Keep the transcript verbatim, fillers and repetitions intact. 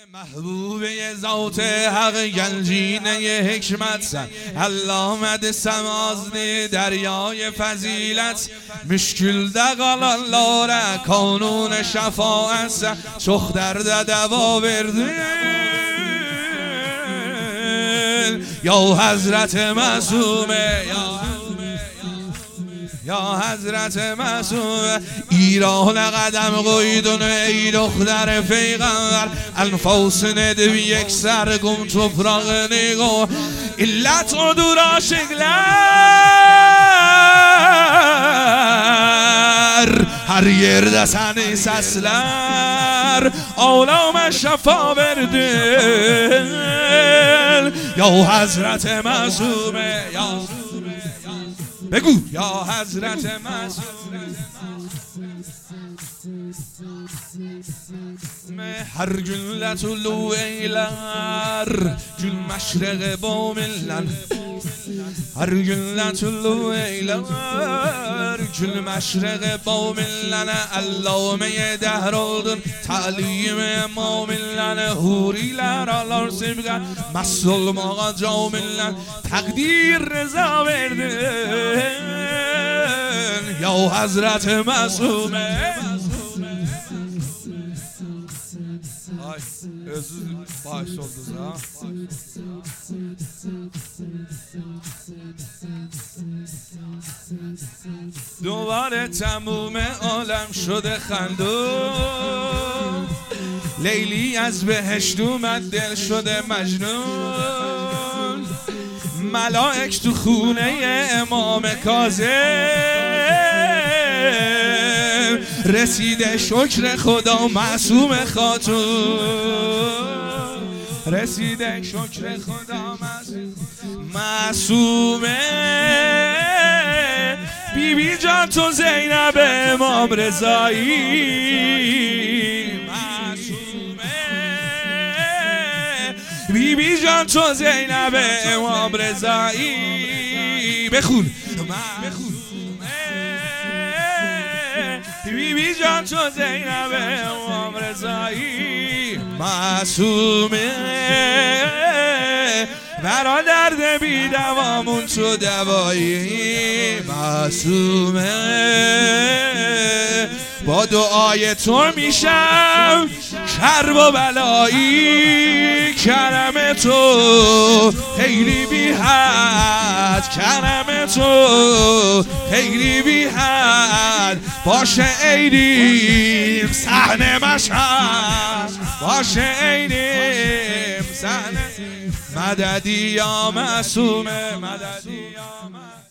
محبوبه ذات حق گنجینه حکمت علامت سمازنی دریای فضیلت مشکل دقال لاره کانون شفاعت چخ درد دوا بردن یا حضرت معصومه یا حضرت معصوم ایران قدم قویدون ای دختر پیغمبر انفاس ندوی یک سر گم تفراغ نگو علت و دورا شکلر هر گرد سنی سسلر آلام شفا بردن یا حضرت معصومه یا بگو یا حضرت معصوم هر گل طلوع ایلر گل مشرق باملن هر گل طلوع ایلر گل مشرق باملن علامه دهر اردن تعلیم اماملن هوری لرالار سبگن مسلم آقا جاملن تقدیر رضا بردن یا حضرت معصومه Ay, özür bağış oldunuz ha. دوباره تموم عالم شده خندون لیلی از بهشت اومد دل شده مجنون ملائک تو خونه امام کاظم رسیده شکر خدا معصوم خاتون رسیده شکر خدا معصومه بی بی جان تو زینب امام رضایی معصومه بی بی جان تو زینب امام رضایی بخون بخون بی بی جان تو زینب امام رضایی معصومه برا درد بی دوامون تو دوایی معصومه با دعای تو میشم کرب و بلایی کرم تو خیلی بی حد کرم تو خیلی بی حد باشه عیدیم صحنه مشهد باشه عیدیم صحنه مددی یا معصومه مددی یا معصومه